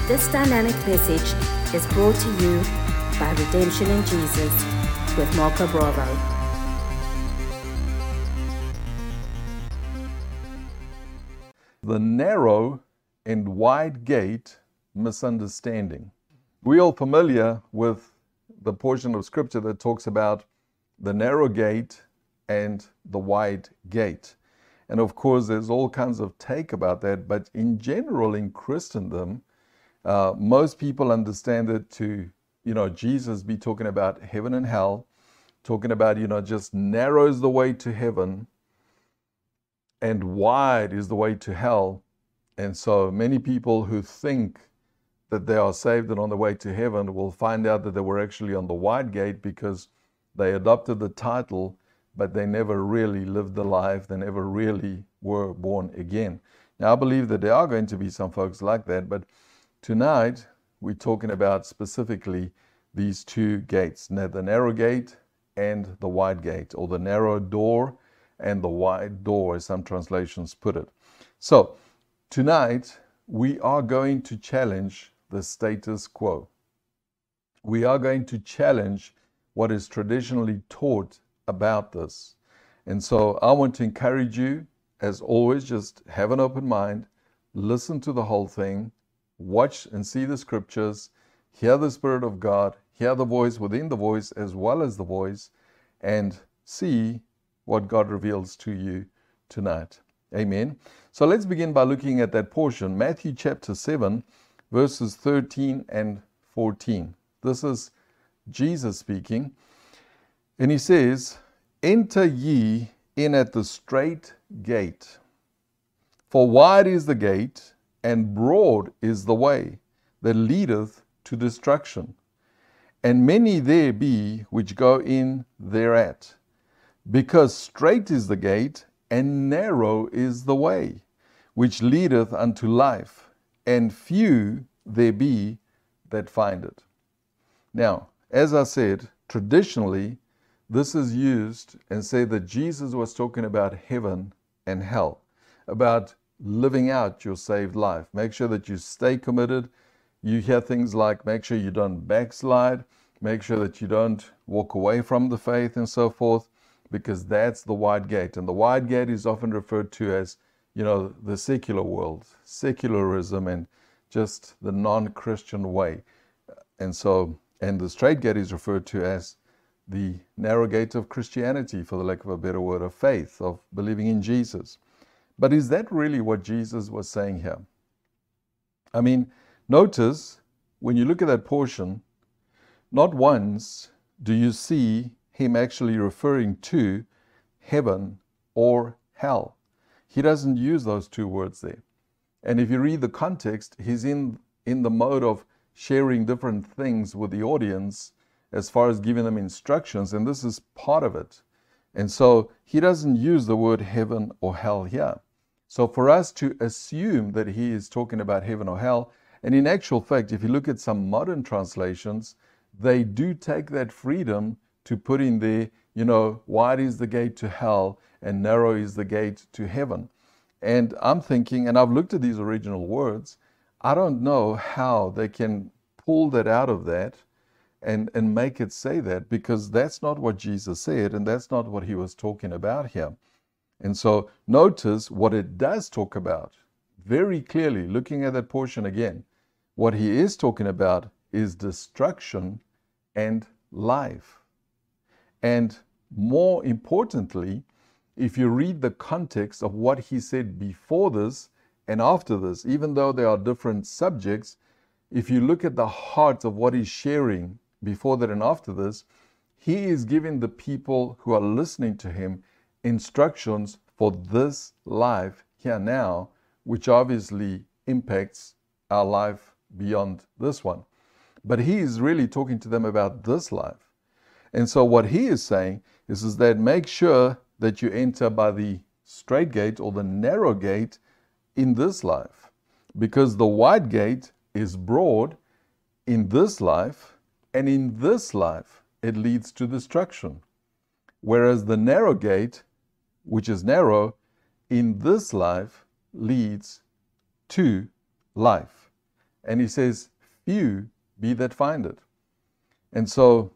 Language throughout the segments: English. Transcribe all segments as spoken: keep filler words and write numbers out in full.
This dynamic message is brought to you by Redemption in Jesus with Marco Bravo. The narrow and wide gate misunderstanding. We're all familiar with the portion of scripture that talks about the narrow gate and the wide gate. And of course, there's all kinds of take about that, but in general, in Christendom, uh, most people understand it to, you know, Jesus be talking about heaven and hell, talking about, you know, just narrow is the way to heaven and wide is the way to hell. And so many people who think that they are saved and on the way to heaven will find out that they were actually on the wide gate because they adopted the title, but they never really lived the life. They never really were born again. Now, I believe that there are going to be some folks like that, but tonight we're talking about specifically these two gates, the narrow gate and the wide gate, or the narrow door and the wide door, as some translations put it. So tonight we are going to challenge the status quo. We are going to challenge what is traditionally taught about this. And so I want to encourage you, as always, just have an open mind, listen to the whole thing, watch and see the scriptures, hear the Spirit of God, hear the voice within the voice as well as the voice, and see what God reveals to you tonight. Amen. So let's begin by looking at that portion, Matthew chapter seven, verses thirteen and fourteen. This is Jesus speaking. And he says, "Enter ye in at the strait gate. For wide is the gate, and broad is the way that leadeth to destruction. And many there be which go in thereat. Because strait is the gate, and narrow is the way, which leadeth unto life, and few there be that find it." Now, as I said, traditionally, this is used and say that Jesus was talking about heaven and hell, about living out your saved life. Make sure that you stay committed. You hear things like, make sure you don't backslide, make sure that you don't walk away from the faith and so forth, because that's the wide gate. And the wide gate is often referred to as, you know, the secular world, secularism, and just the non-Christian way. And so, and the strait gate is referred to as the narrow gate of Christianity, for the lack of a better word, of faith, of believing in Jesus. But is that really what Jesus was saying here? I mean, notice when you look at that portion, not once do you see him actually referring to heaven or hell. He doesn't use those two words there. And if you read the context, he's in, in the mode of sharing different things with the audience as far as giving them instructions, and this is part of it. And so he doesn't use the word heaven or hell here. So for us to assume that he is talking about heaven or hell, and in actual fact, if you look at some modern translations, they do take that freedom to put in there, you know, wide is the gate to hell and narrow is the gate to heaven. And I'm thinking, and I've looked at these original words, I don't know how they can pull that out of that and, and make it say that, because that's not what Jesus said, and that's not what he was talking about here. And so notice what it does talk about very clearly, looking at that portion again. What he is talking about is destruction and life. And more importantly, if you read the context of what he said before this and after this, even though there are different subjects, if you look at the heart of what he's sharing before that and after this, he is giving the people who are listening to him instructions for this life here now, which obviously impacts our life beyond this one. But he is really talking to them about this life. And so what he is saying is, is that make sure that you enter by the strait gate or the narrow gate in this life, because the wide gate is broad in this life, and in this life it leads to destruction. Whereas the narrow gate, which is narrow, in this life leads to life. And he says, few be that find it. And so,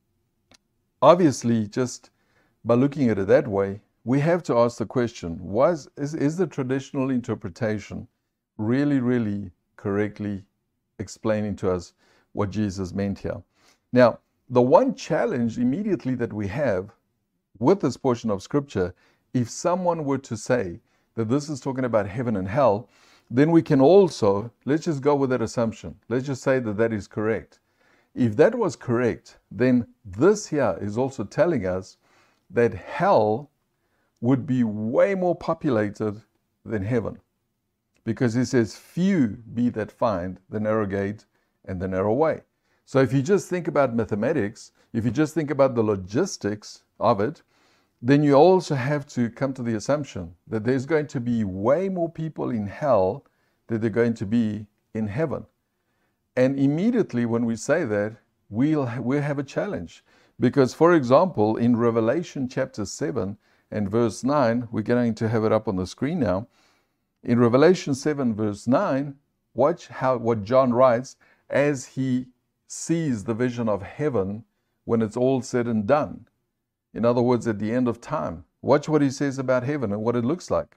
obviously, just by looking at it that way, we have to ask the question, was, is, is the traditional interpretation really, really correctly explaining to us what Jesus meant here? Now, the one challenge immediately that we have with this portion of Scripture, if someone were to say that this is talking about heaven and hell, then we can also, let's just go with that assumption. Let's just say that that is correct. If that was correct, then this here is also telling us that hell would be way more populated than heaven. Because it says, few be that find the narrow gate and the narrow way. So if you just think about mathematics, if you just think about the logistics of it, then you also have to come to the assumption that there's going to be way more people in hell than there are going to be in heaven. And immediately when we say that, we'll, we'll have a challenge. Because, for example, in Revelation chapter seven and verse nine, we're going to have it up on the screen now. In Revelation seven verse nine, watch how what John writes as he sees the vision of heaven when it's all said and done. In other words, at the end of time. Watch what he says about heaven and what it looks like.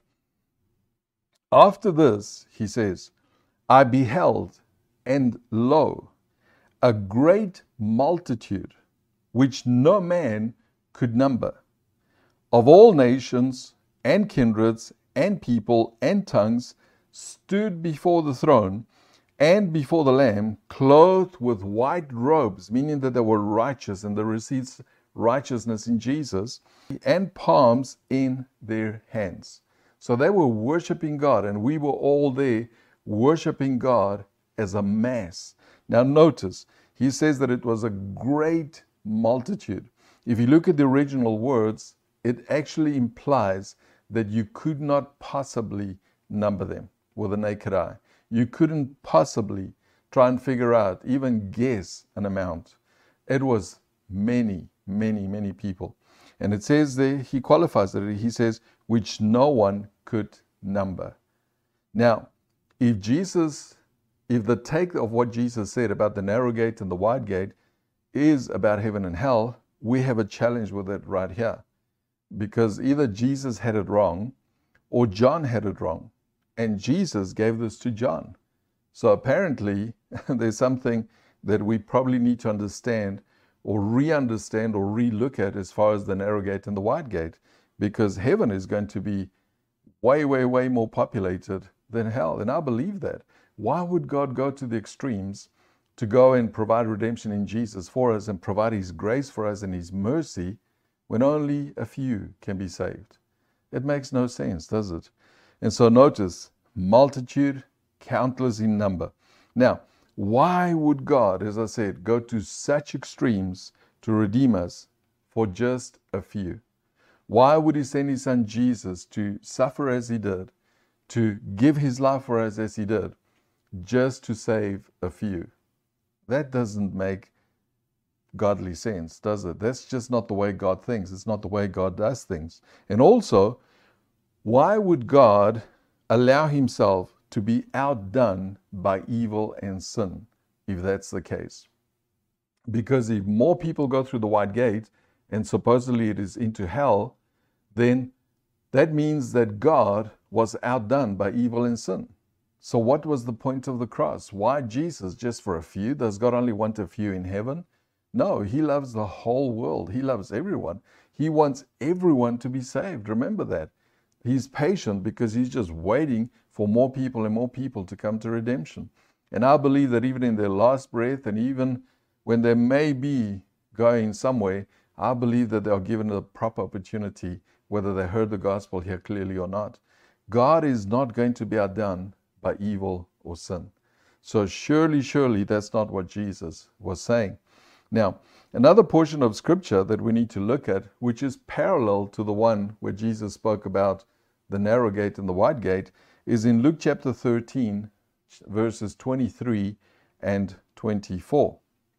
After this, he says, I beheld, and lo, a great multitude, which no man could number, of all nations and kindreds and people and tongues, stood before the throne and before the Lamb, clothed with white robes, meaning that they were righteous and they received righteousness in Jesus, and palms in their hands. So they were worshiping God, and we were all there worshiping God as a mass. Now notice, he says that it was a great multitude. If you look at the original words, it actually implies that you could not possibly number them with a naked eye. You couldn't possibly try and figure out, even guess an amount. It was many, many, many people. And it says there, he qualifies it, he says, which no one could number. Now, if Jesus, if the take of what Jesus said about the narrow gate and the wide gate is about heaven and hell, we have a challenge with it right here. Because either Jesus had it wrong or John had it wrong. And Jesus gave this to John. So apparently, there's something that we probably need to understand or re-understand or re-look at as far as the narrow gate and the wide gate. Because heaven is going to be way, way, way more populated than hell. And I believe that. Why would God go to the extremes to go and provide redemption in Jesus for us and provide His grace for us and His mercy when only a few can be saved? It makes no sense, does it? And so notice, multitude, countless in number. Now, why would God, as I said, go to such extremes to redeem us for just a few? Why would He send His Son Jesus to suffer as He did, to give His life for us as He did, just to save a few? That doesn't make godly sense, does it? That's just not the way God thinks. It's not the way God does things. And also, why would God allow Himself to be outdone by evil and sin, if that's the case? Because if more people go through the wide gate, and supposedly it is into hell, then that means that God was outdone by evil and sin. So what was the point of the cross? Why Jesus? Just for a few? Does God only want a few in heaven? No, He loves the whole world. He loves everyone. He wants everyone to be saved. Remember that. He's patient because He's just waiting for more people and more people to come to redemption. And I believe that even in their last breath and even when they may be going somewhere, I believe that they are given a proper opportunity, whether they heard the gospel here clearly or not. God is not going to be outdone by evil or sin. So surely, surely that's not what Jesus was saying. Now, another portion of Scripture that we need to look at, which is parallel to the one where Jesus spoke about the narrow gate and the wide gate, is in Luke chapter thirteen, verses twenty-three and twenty-four.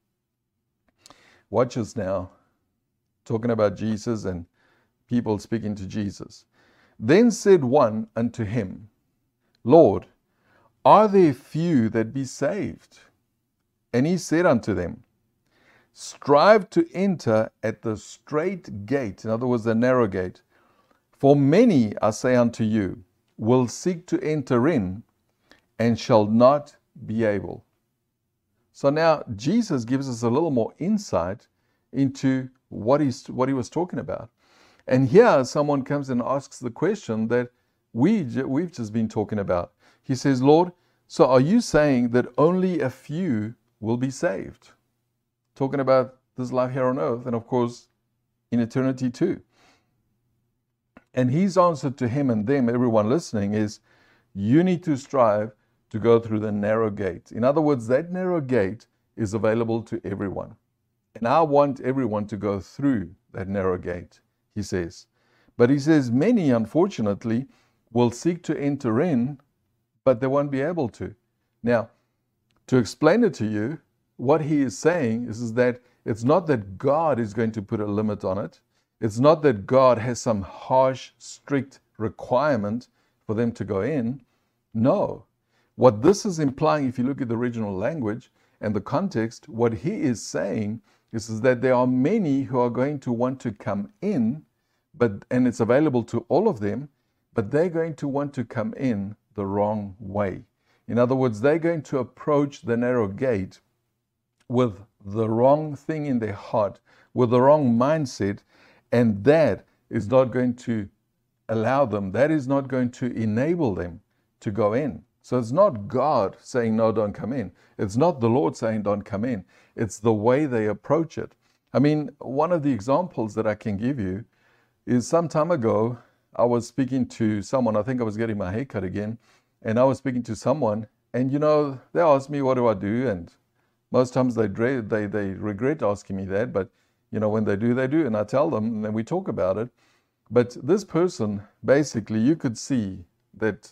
Watch us now, talking about Jesus and people speaking to Jesus. Then said one unto Him, Lord, Are there few that be saved? And he said unto them, strive to enter at the strait gate, in other words, the narrow gate. For many, I say unto you, will seek to enter in, and shall not be able. So now Jesus gives us a little more insight into what he's, what he was talking about. And here someone comes and asks the question that we, we've just been talking about. He says, Lord, so are you saying that only a few will be saved? Talking about this life here on earth, and of course, in eternity too. And his answer to him and them, everyone listening, is you need to strive to go through the narrow gate. In other words, that narrow gate is available to everyone. And I want everyone to go through that narrow gate, he says. But he says many, unfortunately, will seek to enter in, but they won't be able to. Now, to explain it to you, what he is saying is, is that it's not that God is going to put a limit on it. It's not that God has some harsh, strict requirement for them to go in. No. What this is implying, if you look at the original language and the context, what he is saying is, is that there are many who are going to want to come in, but and it's available to all of them, but they're going to want to come in the wrong way. In other words, they're going to approach the narrow gate with the wrong thing in their heart, with the wrong mindset, and that is not going to allow them, that is not going to enable them to go in. So it's not God saying, no, don't come in. It's not the Lord saying, don't come in. It's the way they approach it. I mean, one of the examples that I can give you is some time ago, I was speaking to someone, I think I was getting my hair cut again, and I was speaking to someone, and you know, they asked me, what do I do? And most times they, they, they regret asking me that, but you know, when they do, they do, and I tell them, and then we talk about it. But this person, basically, you could see that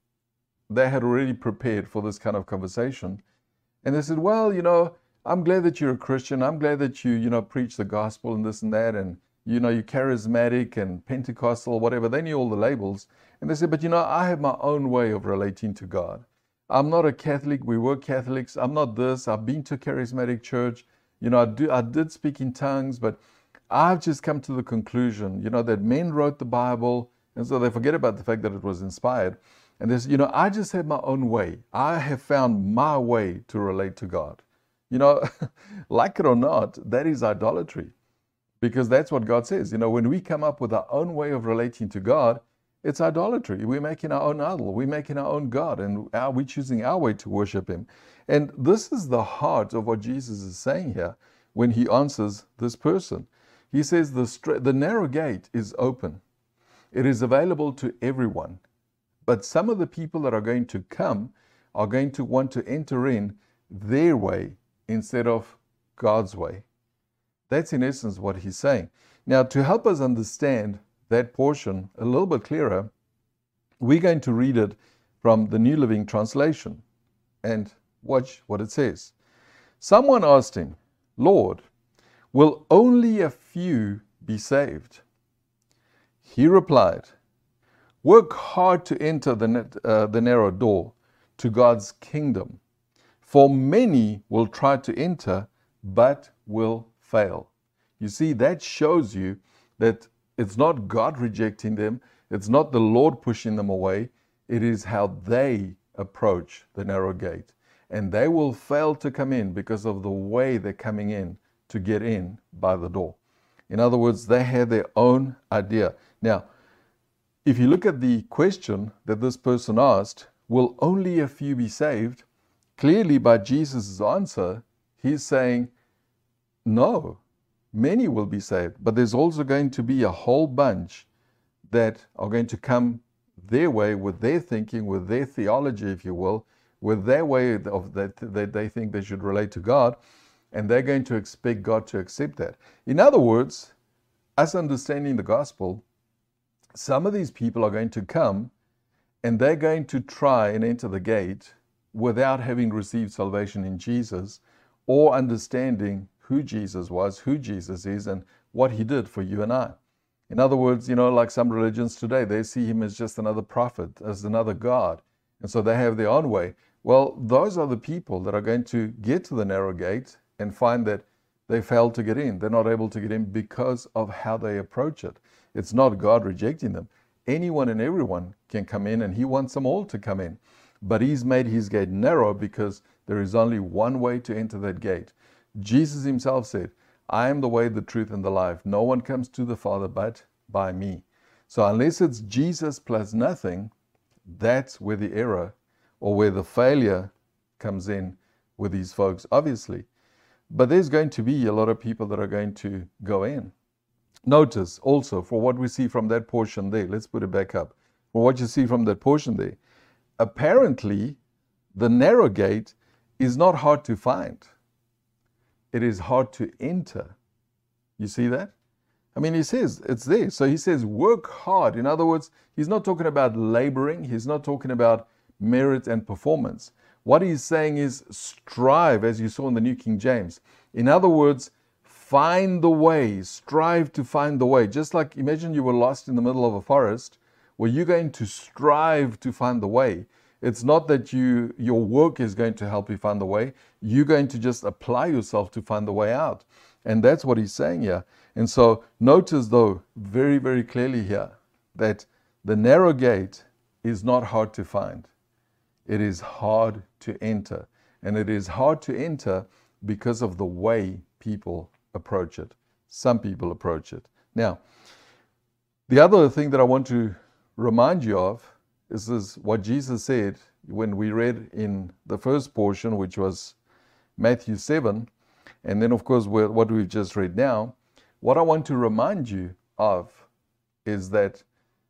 they had already prepared for this kind of conversation. And they said, well, you know, I'm glad that you're a Christian. I'm glad that you, you know, preach the gospel and this and that, and, you know, you're charismatic and Pentecostal, whatever. They knew all the labels. And they said, but, you know, I have my own way of relating to God. I'm not a Catholic. We were Catholics. I'm not this. I've been to a charismatic church. You know, I do. I did speak in tongues, but I've just come to the conclusion, you know, that men wrote the Bible, and so they forget about the fact that it was inspired. And there's, you know, I just have my own way. I have found my way to relate to God. You know, like it or not, that is idolatry, because that's what God says. You know, when we come up with our own way of relating to God, it's idolatry. We're making our own idol. We're making our own God, and our, we're choosing our way to worship Him. And this is the heart of what Jesus is saying here when He answers this person. He says the, straight, the narrow gate is open. It is available to everyone. But some of the people that are going to come are going to want to enter in their way instead of God's way. That's in essence what He's saying. Now, to help us understand that portion a little bit clearer, we're going to read it from the New Living Translation. And watch what it says. Someone asked Him, Lord, will only a few be saved? He replied, work hard to enter the, net, uh, the narrow door to God's kingdom, for many will try to enter, but will fail. You see, that shows you that it's not God rejecting them, it's not the Lord pushing them away, it is how they approach the narrow gate. And they will fail to come in because of the way they're coming in to get in by the door. In other words, they have their own idea. Now, if you look at the question that this person asked, will only a few be saved? Clearly by Jesus' answer, he's saying, no, many will be saved. But there's also going to be a whole bunch that are going to come their way with their thinking, with their theology, if you will, with their way of that, that they think they should relate to God, and they're going to expect God to accept that. In other words, us understanding the gospel, some of these people are going to come and they're going to try and enter the gate without having received salvation in Jesus or understanding who Jesus was, who Jesus is, and what He did for you and I. In other words, you know, like some religions today, they see Him as just another prophet, as another God. And so they have their own way. Well, those are the people that are going to get to the narrow gate and find that they failed to get in. They're not able to get in because of how they approach it. It's not God rejecting them. Anyone and everyone can come in, and he wants them all to come in. But he's made his gate narrow because there is only one way to enter that gate. Jesus himself said, I am the way, the truth, and the life. No one comes to the Father but by me. So unless it's Jesus plus nothing, that's where the error or where the failure comes in with these folks, obviously. But there's going to be a lot of people that are going to go in. Notice also, for what we see from that portion there, let's put it back up. For what you see from that portion there, apparently the narrow gate is not hard to find. It is hard to enter. You see that? I mean, he says it's there. So he says work hard. In other words, he's not talking about laboring. He's not talking about merit and performance. What he's saying is strive, as you saw in the New King James. In other words, find the way, strive to find the way. Just like imagine you were lost in the middle of a forest. Well, you're going to strive to find the way. It's not that you your work is going to help you find the way. You're going to just apply yourself to find the way out. And that's what he's saying here. And so notice, though, very, very clearly here that the narrow gate is not hard to find. It is hard to enter. And it is hard to enter because of the way people approach it. Some people approach it. Now, the other thing that I want to remind you of is this, what Jesus said when we read in the first portion, which was Matthew seven, and then, of course, what we've just read now. What I want to remind you of is that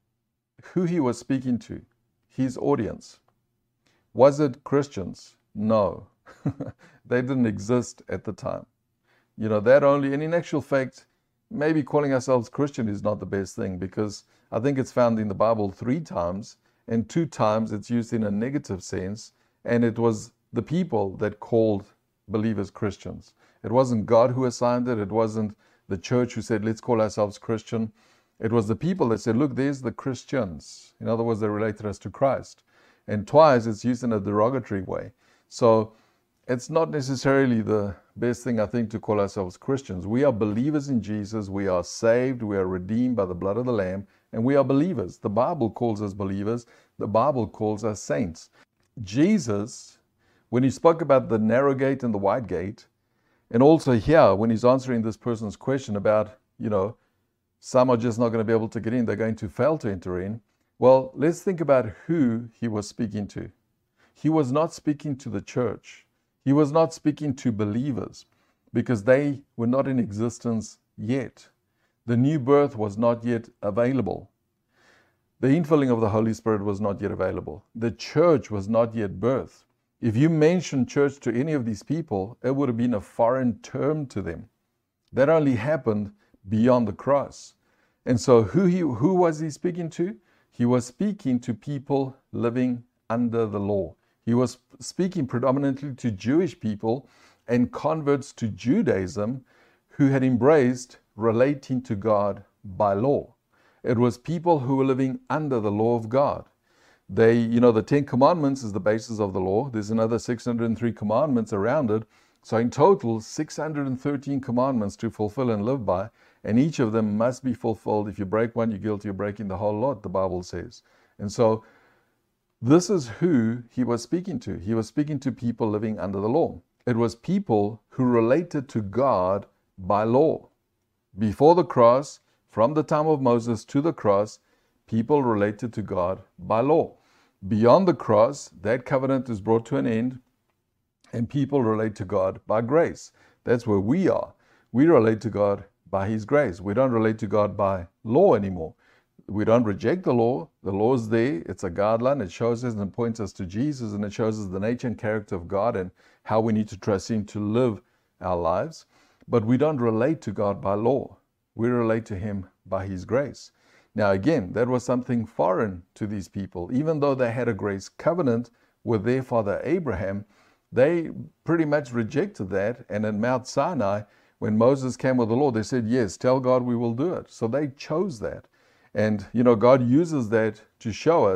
who he was speaking to, his audience. Was it Christians? No. They didn't exist at the time. You know, that only, and in actual fact, maybe calling ourselves Christian is not the best thing, because I think it's found in the Bible three times, and two times it's used in a negative sense, and it was the people that called believers Christians. It wasn't God who assigned it. It wasn't the church who said, let's call ourselves Christian. It was the people that said, look, there's the Christians. In other words, they related us to Christ. And twice it's used in a derogatory way. So it's not necessarily the best thing, I think, to call ourselves Christians. We are believers in Jesus. We are saved. We are redeemed by the blood of the Lamb. And we are believers. The Bible calls us believers. The Bible calls us saints. Jesus, when he spoke about the narrow gate and the wide gate, and also here, when he's answering this person's question about, you know, some are just not going to be able to get in, they're going to fail to enter in. Well, let's think about who he was speaking to. He was not speaking to the church. He was not speaking to believers because they were not in existence yet. The new birth was not yet available. The infilling of the Holy Spirit was not yet available. The church was not yet birthed. If you mentioned church to any of these people, it would have been a foreign term to them. That only happened beyond the cross. And so who he, who was he speaking to? He was speaking to people living under the law. He was speaking predominantly to Jewish people and converts to Judaism who had embraced relating to God by law. It was people who were living under the law of God. They, you know, the Ten Commandments is the basis of the law. There's another six hundred three commandments around it. So in total, six hundred thirteen commandments to fulfill and live by. And each of them must be fulfilled. If you break one, you're guilty of breaking the whole lot, the Bible says. And so this is who he was speaking to. He was speaking to people living under the law. It was people who related to God by law. Before the cross, from the time of Moses to the cross, people related to God by law. Beyond the cross, that covenant is brought to an end, and people relate to God by grace. That's where we are. We relate to God by His grace. We don't relate to God by law anymore. We don't reject the law. The law is there. It's a guideline. It shows us and points us to Jesus, and it shows us the nature and character of God and how we need to trust Him to live our lives. But we don't relate to God by law. We relate to Him by His grace. Now again, that was something foreign to these people. Even though they had a grace covenant with their father Abraham, they pretty much rejected that. And in Mount Sinai, when Moses came with the law, they said, yes, tell God we will do it. So they chose that. And, you know, God uses that to show us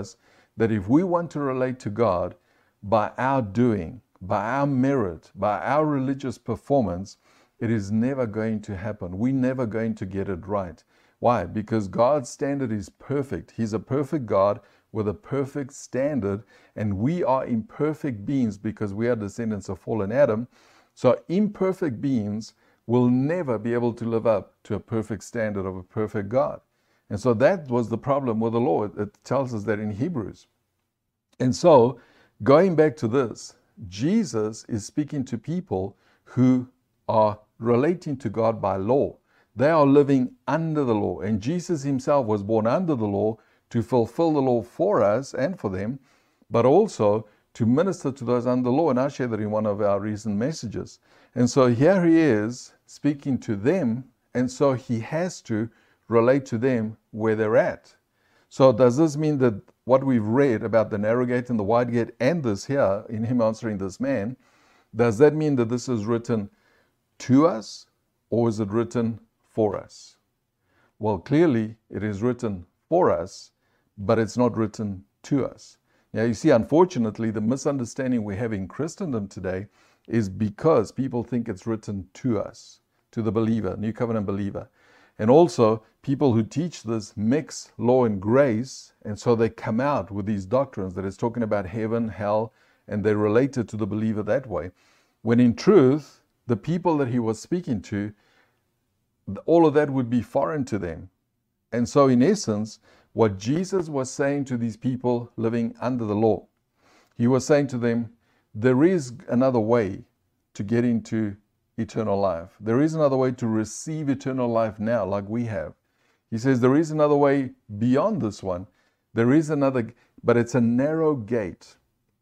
that if we want to relate to God by our doing, by our merit, by our religious performance, it is never going to happen. We're never going to get it right. Why? Because God's standard is perfect. He's a perfect God with a perfect standard, and we are imperfect beings because we are descendants of fallen Adam. So imperfect beings will never be able to live up to a perfect standard of a perfect God. And so that was the problem with the law. It tells us that in Hebrews. And so, going back to this, Jesus is speaking to people who are relating to God by law. They are living under the law. And Jesus himself was born under the law to fulfill the law for us and for them, but also to minister to those under the law. And I shared that in one of our recent messages. And so here he is speaking to them, and so he has to relate to them where they're at. So does this mean that what we've read about the narrow gate and the wide gate and this here, in him answering this man, does that mean that this is written to us, or is it written for us? Well, clearly it is written for us, but it's not written to us. Now, you see, unfortunately, the misunderstanding we have in Christendom today is because people think it's written to us, to the believer, New Covenant believer. And also, people who teach this mix law and grace, and so they come out with these doctrines that is talking about heaven, hell, and they relate it to the believer that way. When in truth, the people that he was speaking to, all of that would be foreign to them. And so in essence, what Jesus was saying to these people living under the law, he was saying to them, there is another way to get into eternal life. There is another way to receive eternal life now, like we have. He says there is another way beyond this one. There is another, but it's a narrow gate.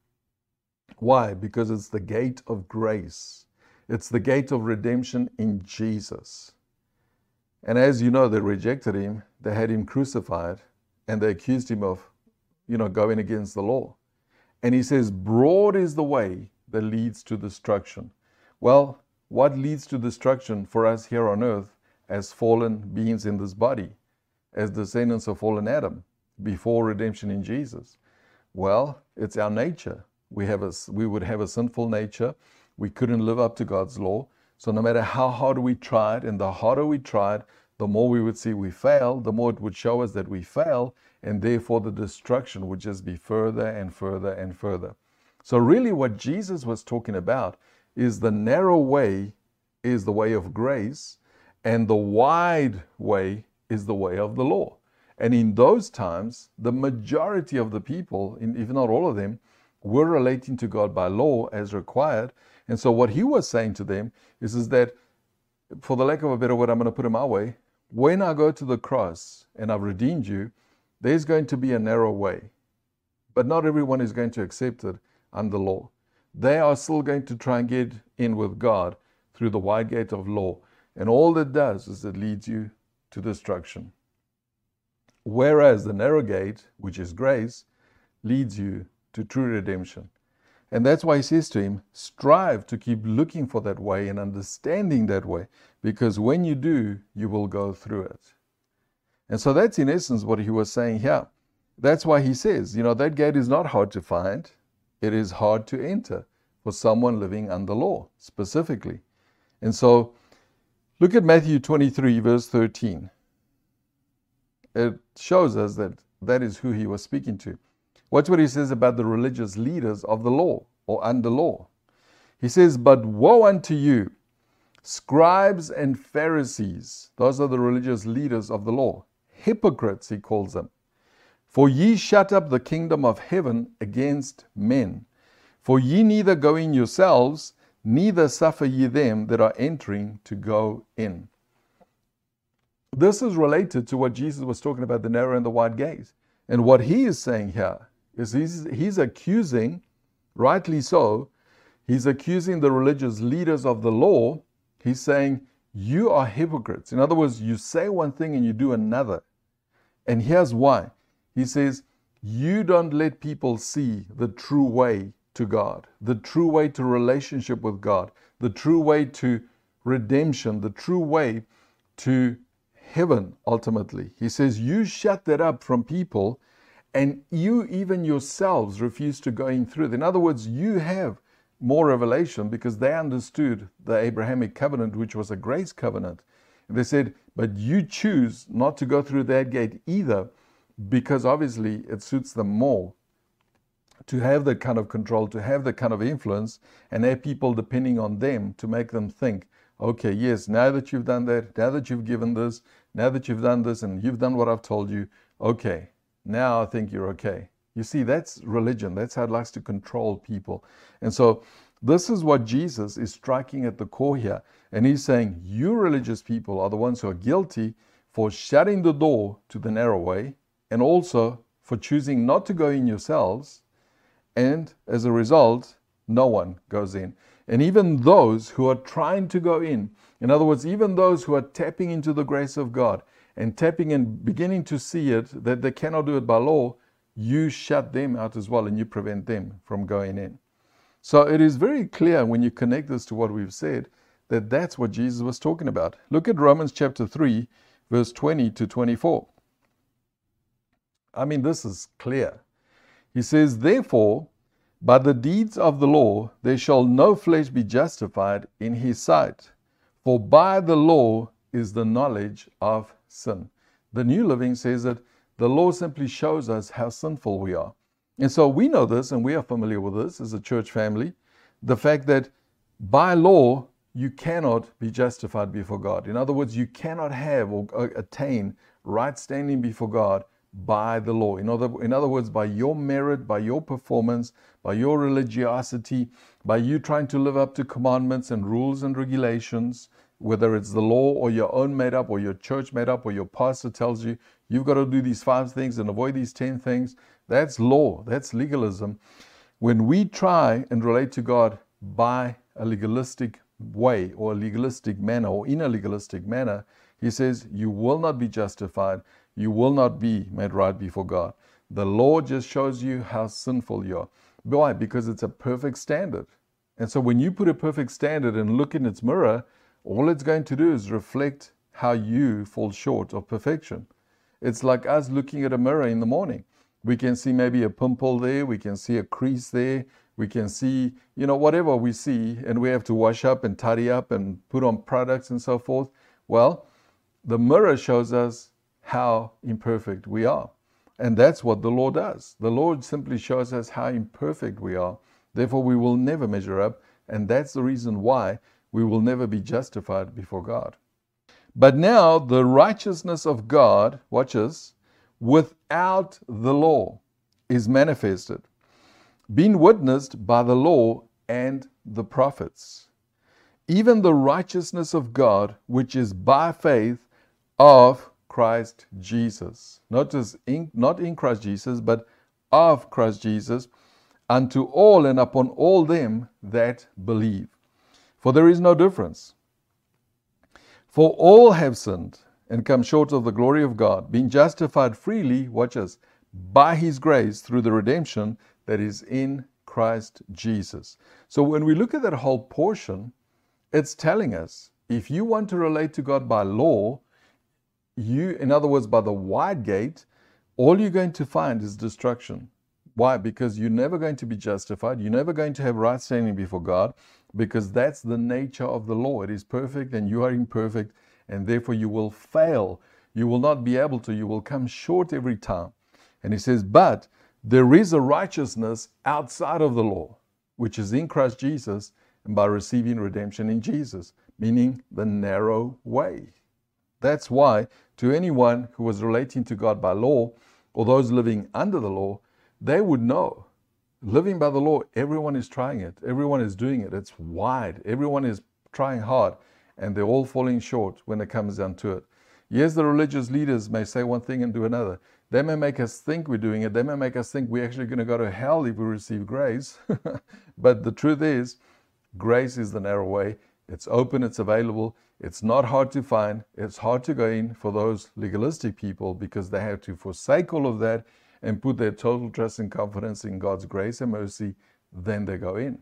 Why? Because it's the gate of grace. It's the gate of redemption in Jesus. And as you know, they rejected him, they had him crucified, and they accused him of, you know, going against the law. And he says, broad is the way that leads to destruction. Well, what leads to destruction for us here on earth as fallen beings in this body, as descendants of fallen Adam, before redemption in Jesus? Well, it's our nature. We have a, we would have a sinful nature. We couldn't live up to God's law. So no matter how hard we tried, and the harder we tried, the more we would see we fail, the more it would show us that we fail, and therefore the destruction would just be further and further and further. So really what Jesus was talking about is the narrow way is the way of grace, and the wide way is the way of the law. And in those times, the majority of the people, if not all of them, were relating to God by law as required. And so what he was saying to them is, is that, for the lack of a better word, I'm going to put it my way, when I go to the cross and I've redeemed you, there's going to be a narrow way. But not everyone is going to accept it under law. They are still going to try and get in with God through the wide gate of law. And all that does is it leads you to destruction. Whereas the narrow gate, which is grace, leads you to true redemption. And that's why he says to him, strive to keep looking for that way and understanding that way, because when you do, you will go through it. And so that's in essence what he was saying here. That's why he says, you know, that gate is not hard to find. It is hard to enter for someone living under law, specifically. And so look at Matthew twenty-three, verse thirteen. It shows us that that is who he was speaking to. Watch what he says about the religious leaders of the law, or under law. He says, but woe unto you, scribes and Pharisees. Those are the religious leaders of the law. Hypocrites, he calls them. For ye shut up the kingdom of heaven against men. For ye neither go in yourselves, neither suffer ye them that are entering to go in. This is related to what Jesus was talking about, the narrow and the wide gate. And what he is saying here is he's, he's accusing, rightly so, he's accusing the religious leaders of the law. He's saying, you are hypocrites. In other words, you say one thing and you do another. And here's why. He says, you don't let people see the true way to God, the true way to relationship with God, the true way to redemption, the true way to heaven, ultimately. He says, you shut that up from people, and you even yourselves refuse to go in through. In other words, you have more revelation because they understood the Abrahamic covenant, which was a grace covenant. They said, but you choose not to go through that gate either, because obviously it suits them more to have that kind of control, to have that kind of influence, and have people depending on them to make them think, okay, yes, now that you've done that, now that you've given this, now that you've done this, and you've done what I've told you, okay, now I think you're okay. You see, that's religion. That's how it likes to control people. And so this is what Jesus is striking at the core here. And he's saying, you religious people are the ones who are guilty for shutting the door to the narrow way, and also for choosing not to go in yourselves. And as a result, no one goes in. And even those who are trying to go in, in other words, even those who are tapping into the grace of God and tapping and beginning to see it, that they cannot do it by law, you shut them out as well and you prevent them from going in. So it is very clear when you connect this to what we've said, that that's what Jesus was talking about. Look at Romans chapter three, verse twenty to twenty-four. I mean, this is clear. He says, therefore, by the deeds of the law, there shall no flesh be justified in his sight. For by the law is the knowledge of sin. The New Living says that the law simply shows us how sinful we are. And so we know this, and we are familiar with this as a church family, the fact that by law, you cannot be justified before God. In other words, you cannot have or attain right standing before God by the law. In other, in other words, by your merit, by your performance, by your religiosity, by you trying to live up to commandments and rules and regulations, whether it's the law or your own made up or your church made up or your pastor tells you, you've got to do these five things and avoid these ten things. That's law. That's legalism. When we try and relate to God by a legalistic way or a legalistic manner or in a legalistic manner, he says you will not be justified. You will not be made right before God. The law just shows you how sinful you are. Why? Because it's a perfect standard. And so when you put a perfect standard and look in its mirror, all it's going to do is reflect how you fall short of perfection. It's like us looking at a mirror in the morning. We can see maybe a pimple there. We can see a crease there. We can see, you know, whatever we see, and we have to wash up and tidy up and put on products and so forth. Well, the mirror shows us how imperfect we are. And that's what the law does. The law simply shows us how imperfect we are. Therefore, we will never measure up. And that's the reason why we will never be justified before God. But now the righteousness of God, watch this, without the law is manifested, being witnessed by the law and the prophets, even the righteousness of God, which is by faith of Christ Jesus. Not just in, not in Christ Jesus, but of Christ Jesus, unto all and upon all them that believe. For there is no difference. For all have sinned and come short of the glory of God, being justified freely, watch us, by his grace through the redemption that is in Christ Jesus. So when we look at that whole portion, it's telling us, if you want to relate to God by law, you, in other words, by the wide gate, all you're going to find is destruction. Why? Because you're never going to be justified. You're never going to have right standing before God, because that's the nature of the law. It is perfect and you are imperfect, and therefore you will fail. You will not be able to. You will come short every time. And he says, but there is a righteousness outside of the law, which is in Christ Jesus, and by receiving redemption in Jesus, meaning the narrow way. That's why to anyone who was relating to God by law, or those living under the law, they would know. Living by the law, everyone is trying it. Everyone is doing it. It's wide. Everyone is trying hard, and they're all falling short when it comes down to it. Yes, the religious leaders may say one thing and do another. They may make us think we're doing it. They may make us think we're actually going to go to hell if we receive grace. But the truth is, grace is the narrow way. It's open, it's available. It's not hard to find. It's hard to go in for those legalistic people, because they have to forsake all of that and put their total trust and confidence in God's grace and mercy. Then they go in.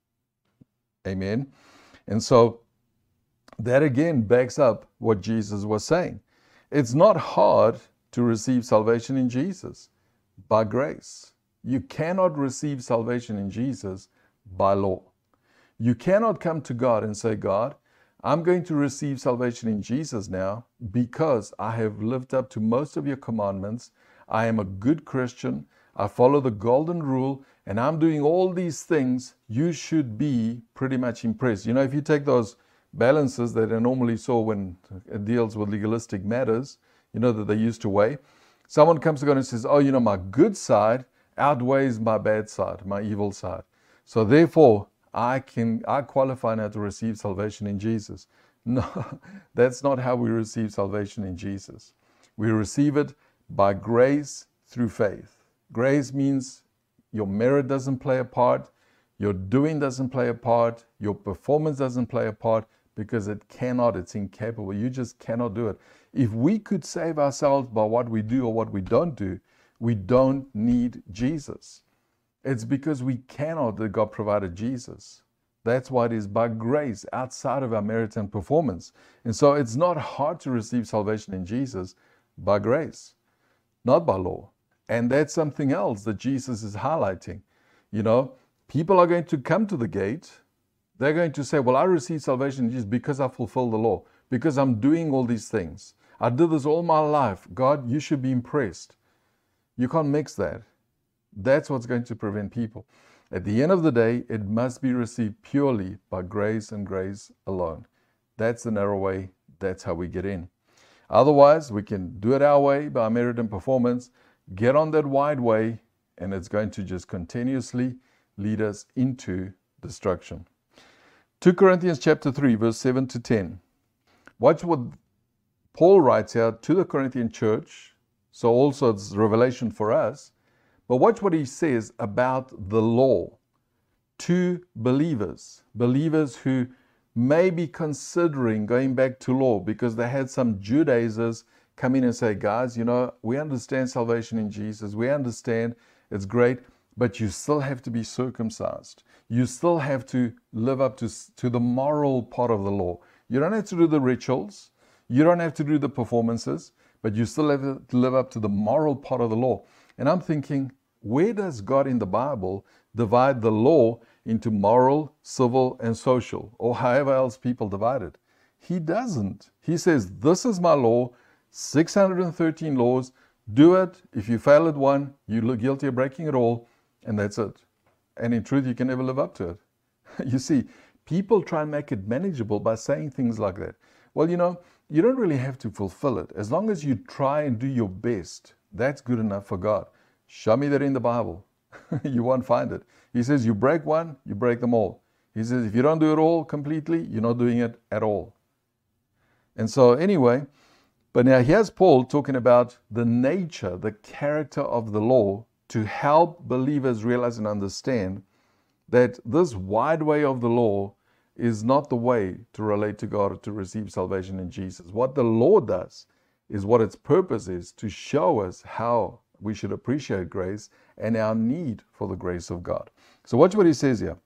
Amen. And so that again backs up what Jesus was saying. It's not hard to receive salvation in Jesus. by grace. You cannot receive salvation in Jesus by law. You cannot come to God and say, God, I'm going to receive salvation in Jesus now because I have lived up to most of your commandments. I am a good Christian. I follow the golden rule and I'm doing all these things. You should be pretty much impressed. You know, if you take those balances that I normally saw when it deals with legalistic matters, you know, that they used to weigh, someone comes to God and says, oh, you know, my good side outweighs my bad side, my evil side. So therefore, I can I qualify now to receive salvation in Jesus. No, that's not how we receive salvation in Jesus. We receive it by grace through faith. Grace means your merit doesn't play a part, your doing doesn't play a part, your performance doesn't play a part, because it cannot, it's incapable. You just cannot do it. If we could save ourselves by what we do or what we don't do, we don't need Jesus. It's because we cannot that God provided Jesus. That's why it is by grace, outside of our merit and performance. And so it's not hard to receive salvation in Jesus by grace, not by law. And that's something else that Jesus is highlighting. You know, people are going to come to the gate. They're going to say, well, I received salvation in Jesus because I fulfilled the law, because I'm doing all these things. I did this all my life. God, you should be impressed. You can't mix that. That's what's going to prevent people. At the end of the day, it must be received purely by grace and grace alone. That's the narrow way. That's how we get in. Otherwise, we can do it our way by merit and performance, get on that wide way, and it's going to just continuously lead us into destruction. Second Corinthians chapter three, verse seven to ten. Watch what Paul writes here to the Corinthian church. So also it's revelation for us. But watch what he says about the law to believers, believers who may be considering going back to law because they had some Judaizers come in and say, guys, you know, we understand salvation in Jesus. We understand it's great, but you still have to be circumcised. You still have to live up to, to the moral part of the law. You don't have to do the rituals. You don't have to do the performances, but you still have to live up to the moral part of the law. And I'm thinking, where does God in the Bible divide the law into moral, civil, and social, or however else people divide it? He doesn't. He says, this is my law, six hundred thirteen laws, do it. If you fail at one, you look guilty of breaking it all, and that's it. And in truth, you can never live up to it. You see, people try and make it manageable by saying things like that. Well, you know, you don't really have to fulfill it. As long as you try and do your best, that's good enough for God. Show me that in the Bible. You won't find it. He says, you break one, you break them all. He says, if you don't do it all completely, you're not doing it at all. And so anyway, but now here's Paul talking about the nature, the character of the law to help believers realize and understand that this wide way of the law is not the way to relate to God or to receive salvation in Jesus. What the law does is what its purpose is to show us how we should appreciate grace and our need for the grace of God. So watch what he says here.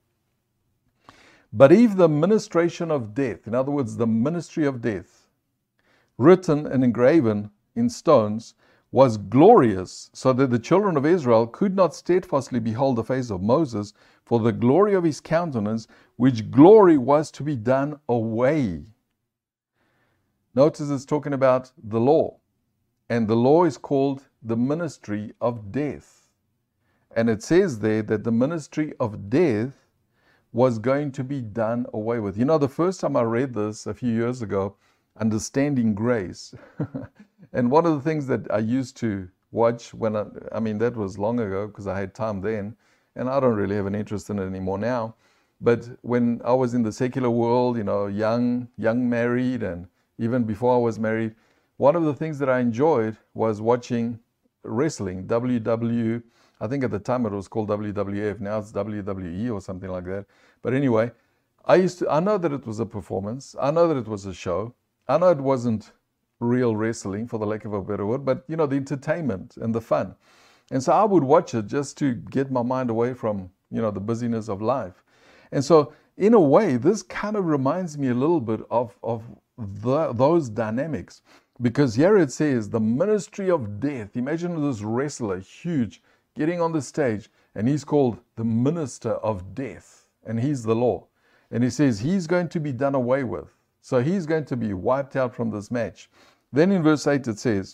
But if the ministration of death, in other words, the ministry of death, written and engraven in stones, was glorious, so that the children of Israel could not steadfastly behold the face of Moses for the glory of his countenance, which glory was to be done away. Notice it's talking about the law, and the law is called the ministry of death. And it says there that the ministry of death was going to be done away with. You know, the first time I read this a few years ago, Understanding Grace, and one of the things that I used to watch when I, I mean, that was long ago because I had time then, and I don't really have an interest in it anymore now. But when I was in the secular world, you know, young, young married, and even before I was married, one of the things that I enjoyed was watching wrestling, W W, I think at the time it was called W W F, now it's W W E or something like that. But anyway, I used to, I know that it was a performance, I know that it was a show, I know it wasn't real wrestling, for the lack of a better word, but you know, the entertainment and the fun. And so I would watch it just to get my mind away from, you know, the busyness of life. And so in a way, this kind of reminds me a little bit of, of the, those dynamics. Because here it says the ministry of death. Imagine this wrestler, huge, getting on the stage, and he's called the minister of death, and he's the law. And he says he's going to be done away with. So he's going to be wiped out from this match. Then in verse eight it says,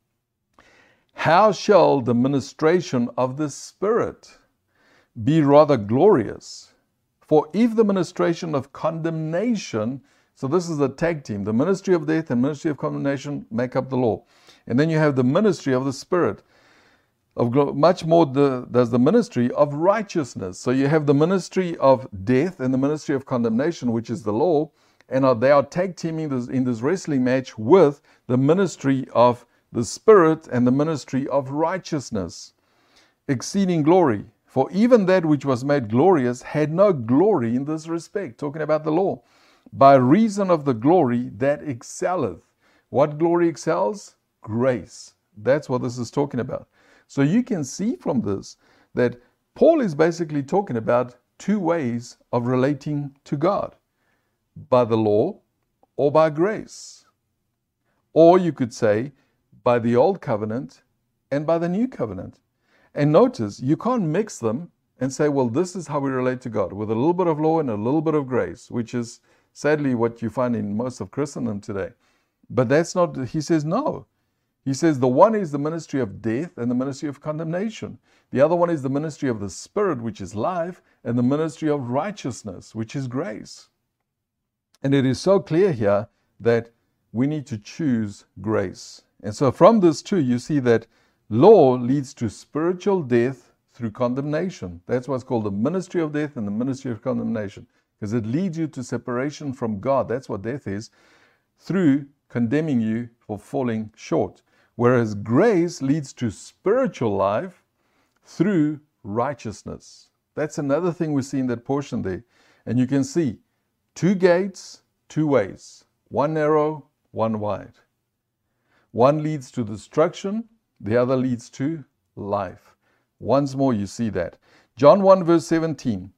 how shall the ministration of the Spirit be rather glorious? For if the ministration of condemnation, so this is the tag team, the ministry of death and ministry of condemnation make up the law. And then you have the ministry of the Spirit. Of much more the, does the ministry of righteousness. So you have the ministry of death and the ministry of condemnation, which is the law, and are, they are tag teaming this, in this wrestling match with the ministry of the Spirit and the ministry of righteousness, exceeding glory. For even that which was made glorious had no glory in this respect, talking about the law, by reason of the glory that excelleth. What glory excels? Grace. That's what this is talking about. So you can see from this that Paul is basically talking about two ways of relating to God, by the law or by grace. Or you could say by the old covenant and by the new covenant. And notice, you can't mix them and say, well, this is how we relate to God, with a little bit of law and a little bit of grace, which is sadly what you find in most of Christendom today. But that's not, he says, no. He says the one is the ministry of death and the ministry of condemnation. The other one is the ministry of the Spirit, which is life, and the ministry of righteousness, which is grace. And it is so clear here that we need to choose grace. And so from this too, you see that law leads to spiritual death through condemnation. That's what's called the ministry of death and the ministry of condemnation, because it leads you to separation from God. That's what death is, through condemning you for falling short. Whereas grace leads to spiritual life through righteousness. That's another thing we see in that portion there. And you can see two gates, two ways. One narrow, one wide. One leads to destruction, the other leads to life. Once more you see that. John one verse seventeen.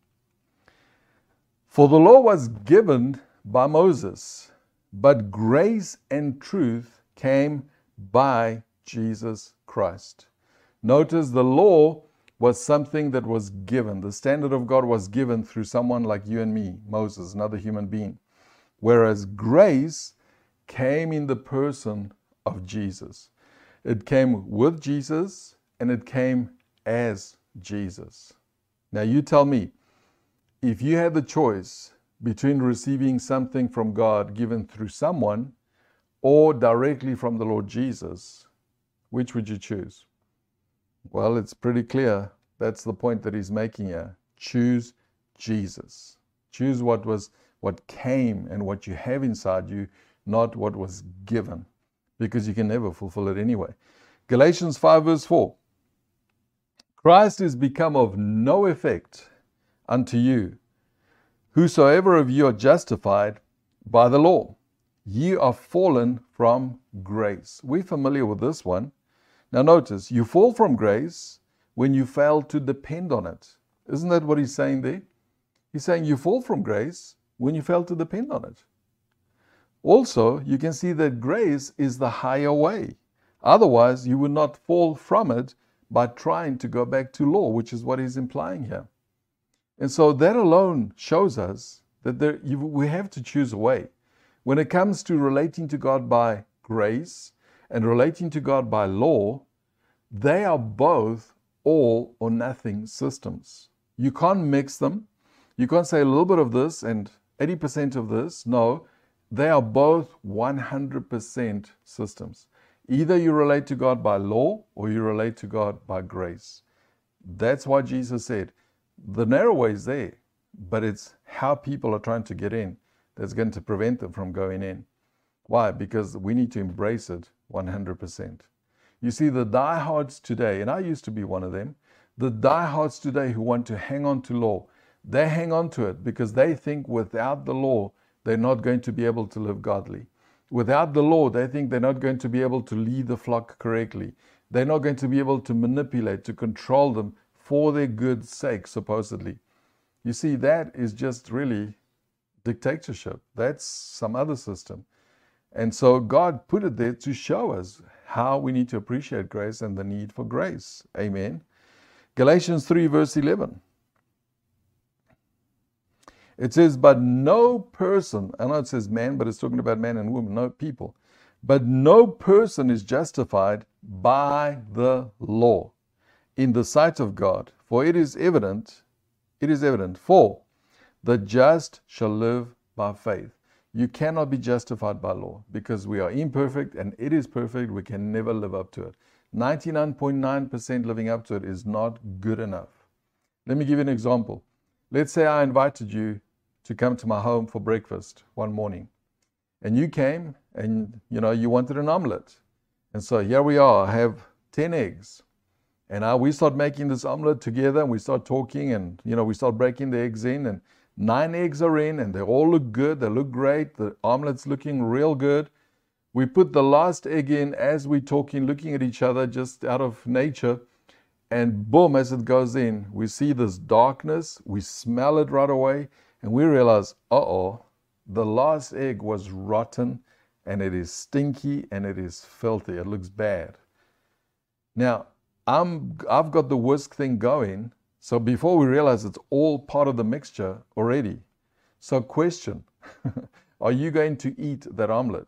For the law was given by Moses, but grace and truth came by Jesus Christ. Notice the law was something that was given. The standard of God was given through someone like you and me, Moses, another human being. Whereas grace came in the person of Jesus. It came with Jesus and it came as Jesus. Now you tell me, if you had the choice between receiving something from God given through someone or directly from the Lord Jesus, which would you choose? Well, it's pretty clear. That's the point that he's making here. Choose Jesus. Choose what was, what came and what you have inside you, not what was given, because you can never fulfill it anyway. Galatians five verse four. Christ is become of no effect unto you. Whosoever of you are justified by the law, ye are fallen from grace. We're familiar with this one. Now notice, you fall from grace when you fail to depend on it. Isn't that what he's saying there? He's saying you fall from grace when you fail to depend on it. Also, you can see that grace is the higher way. Otherwise, you would not fall from it by trying to go back to law, which is what he's implying here. And so that alone shows us that there, you, we have to choose a way. When it comes to relating to God by grace and relating to God by law, they are both all or nothing systems. You can't mix them. You can't say a little bit of this and eighty percent of this. No, they are both one hundred percent systems. Either you relate to God by law or you relate to God by grace. That's why Jesus said, the narrow way is there, but it's how people are trying to get in that's going to prevent them from going in. Why? Because we need to embrace it one hundred percent. You see, the diehards today, and I used to be one of them, the diehards today who want to hang on to law, they hang on to it because they think without the law, they're not going to be able to live godly. Without the law, they think they're not going to be able to lead the flock correctly. They're not going to be able to manipulate, to control them for their good sake, supposedly. You see, that is just really dictatorship. That's some other system. And so God put it there to show us how we need to appreciate grace and the need for grace. Amen. Galatians three verse eleven. It says, but no person, I know it says man, but it's talking about man and woman, no people. But no person is justified by the law in the sight of God. For it is evident, it is evident, for the just shall live by faith. You cannot be justified by law because we are imperfect and it is perfect. We can never live up to it. ninety-nine point nine percent living up to it is not good enough. Let me give you an example. Let's say I invited you to come to my home for breakfast one morning. And you came and, you know, you wanted an omelet. And so here we are, I have ten eggs. And now we start making this omelet together and we start talking and, you know, we start breaking the eggs in and nine eggs are in and they all look good. They look great. The omelet's looking real good. We put the last egg in as we're talking, looking at each other just out of nature. And boom, as it goes in, we see this darkness. We smell it right away. And we realize, uh-oh, the last egg was rotten and it is stinky and it is filthy. It looks bad. Now, I'm, I've got the whisk thing going. So before we realize it's all part of the mixture already. So question, are you going to eat that omelet?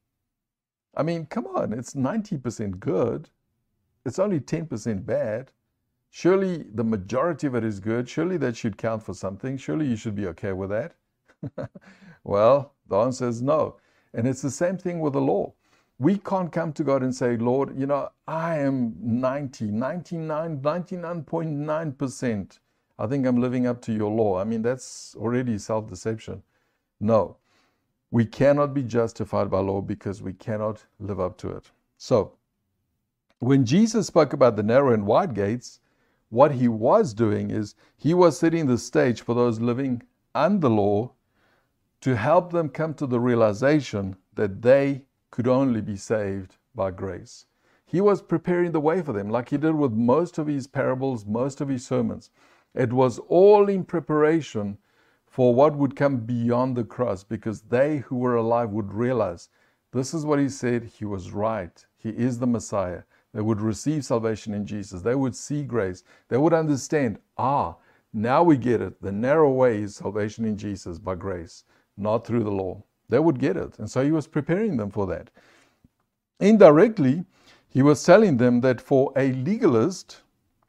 I mean, come on, it's ninety percent good. It's only ten percent bad. Surely the majority of it is good. Surely that should count for something. Surely you should be okay with that. Well, the answer is no. And it's the same thing with the law. We can't come to God and say, Lord, you know, I am ninety, ninety-nine, ninety-nine point nine percent. I think I'm living up to your law. I mean, that's already self-deception. No, we cannot be justified by law because we cannot live up to it. So, when Jesus spoke about the narrow and wide gates, what he was doing is he was setting the stage for those living under law to help them come to the realization that they could only be saved by grace. He was preparing the way for them, like he did with most of his parables, most of his sermons. It was all in preparation for what would come beyond the cross, because they who were alive would realize this is what he said. He was right. He is the Messiah. They would receive salvation in Jesus. They would see grace. They would understand, ah, now we get it. The narrow way is salvation in Jesus by grace, not through the law. They would get it. And so he was preparing them for that. Indirectly, he was telling them that for a legalist,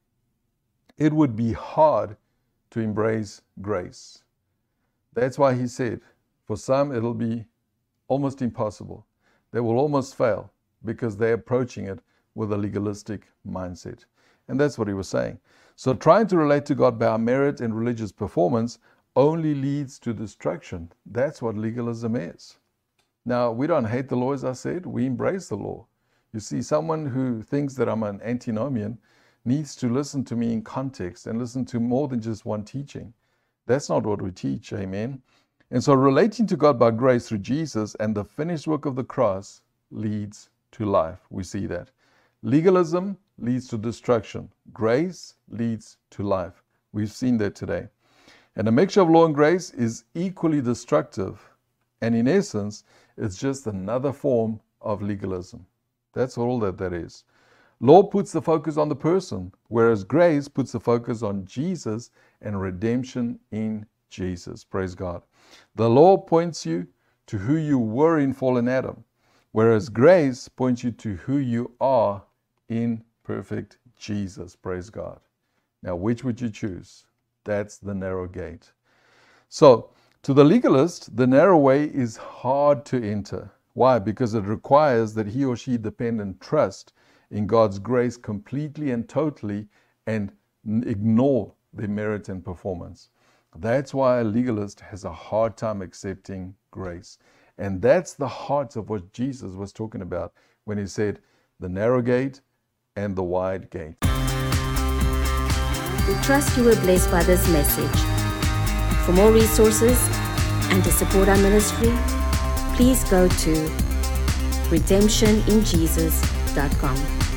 it would be hard to embrace grace. That's why he said, for some, it'll be almost impossible. They will almost fail because they're approaching it with a legalistic mindset. And that's what he was saying. So trying to relate to God by our merit and religious performance only leads to destruction. That's what legalism is. Now, we don't hate the law, as I said. We embrace the law. You see, someone who thinks that I'm an antinomian needs to listen to me in context and listen to more than just one teaching. That's not what we teach, amen? And so relating to God by grace through Jesus and the finished work of the cross leads to life. We see that. Legalism leads to destruction. Grace leads to life. We've seen that today. And a mixture of law and grace is equally destructive. And in essence, it's just another form of legalism. That's all that that is. Law puts the focus on the person, whereas grace puts the focus on Jesus and redemption in Jesus. Praise God. The law points you to who you were in fallen Adam, whereas grace points you to who you are in perfect Jesus. Praise God. Now, which would you choose? That's the narrow gate. So, to the legalist, the narrow way is hard to enter. Why? Because it requires that he or she depend and trust in God's grace completely and totally and ignore their merit and performance. That's why a legalist has a hard time accepting grace. And that's the heart of what Jesus was talking about when he said the narrow gate and the wide gate. We trust you were blessed by this message. For more resources and to support our ministry, please go to redemption in jesus dot com.